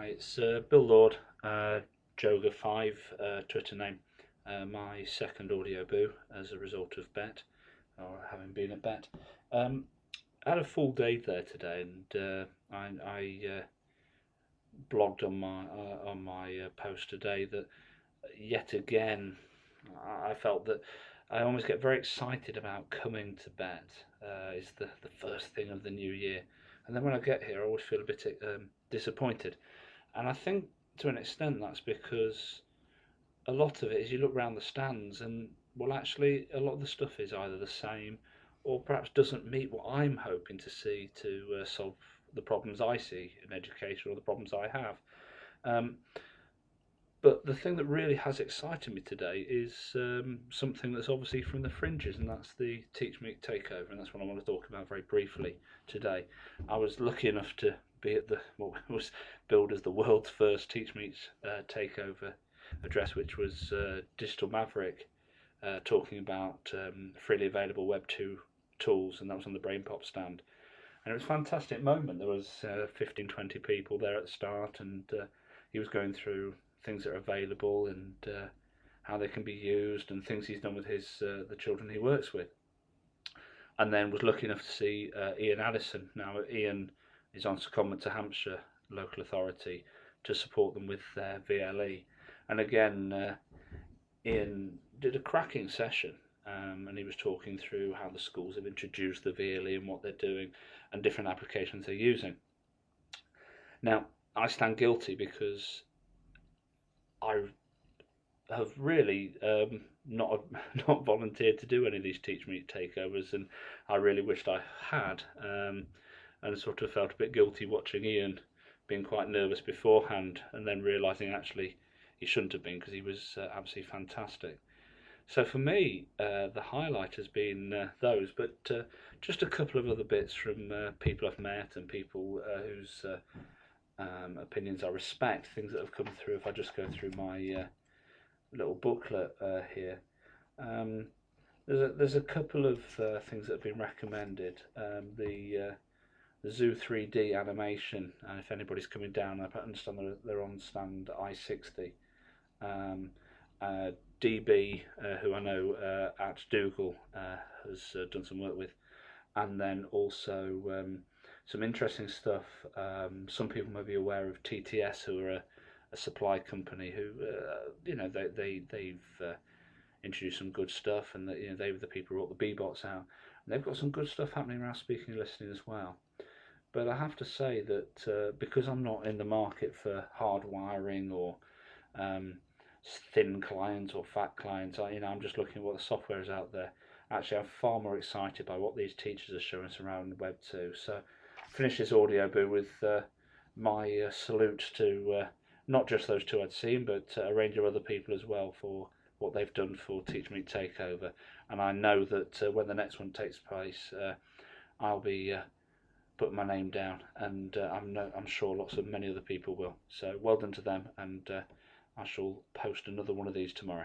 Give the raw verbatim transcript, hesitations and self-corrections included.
Hi, it's uh, Bill Lord, uh, Joga five uh, Twitter name. Uh, my second audio boo as a result of Bet, or having been at Bet. Um, I had a full day there today, and uh, I, I uh, blogged on my uh, on my uh, post today that yet again I felt that I always get very excited about coming to Bet. Uh, it's the the first thing of the new year, and then when I get here, I always feel a bit um, disappointed. And I think to an extent that's because a lot of it is you look around the stands and, well, actually, a lot of the stuff is either the same or perhaps doesn't meet what I'm hoping to see to uh, solve the problems I see in education or the problems I have. Um, but the thing that really has excited me today is um, something that's obviously from the fringes, and that's the Teach Meet takeover, and that's what I want to talk about very briefly today. I was lucky enough to be at the what was billed as the world's first Teach Meet uh, takeover address, which was uh, Digital Maverick uh, talking about um, freely available Web two tools, and that was on the BrainPop stand. And it was a fantastic moment. There was uh, fifteen, twenty people there at the start, and uh, he was going through things that are available and uh, how they can be used and things he's done with his uh, the children he works with. And then was lucky enough to see uh, Ian Addison. Now Ian is on secondment to Hampshire Local Authority to support them with their V L E. And again, uh, Ian did a cracking session, um, and he was talking through how the schools have introduced the V L E and what they're doing and different applications they're using. Now, I stand guilty because I have really um, not not volunteered to do any of these Teach Meet takeovers, and I really wished I had, um, and sort of felt a bit guilty watching Ian being quite nervous beforehand, and then realising actually he shouldn't have been because he was uh, absolutely fantastic. So for me, uh, the highlight has been uh, those, but uh, just a couple of other bits from uh, people I've met and people uh, whose uh, um, opinions I respect, things that have come through. If I just go through my uh, little booklet uh, here, um, there's a, there's a couple of uh, things that have been recommended. Um, the uh, the Zoo three D animation, and if anybody's coming down, I understand they're, they're on stand I sixty. Um, uh, D B, uh, who I know uh, at Dougal uh, has uh, done some work with, and then also um, some interesting stuff. Um, some people may be aware of T T S, who are a, a supply company who, uh, you know, they they they've uh, introduced some good stuff, and that, you know, they were the people who brought the B-Bots out. And they've got some good stuff happening around speaking and listening as well. But I have to say that uh, because I'm not in the market for hard wiring or um, thin clients or fat clients, I, you know, I'm just looking at what the software is out there. Actually, I'm far more excited by what these teachers are showing us around Web two. So, finish this audio boo with uh, my uh, salute to uh, not just those two I'd seen, but uh, a range of other people as well for what they've done for Teach Meet Takeover. And I know that uh, when the next one takes place, uh, I'll be uh, putting my name down, and uh, I'm no, I'm sure lots of many other people will. So well done to them, and uh, I shall post another one of these tomorrow.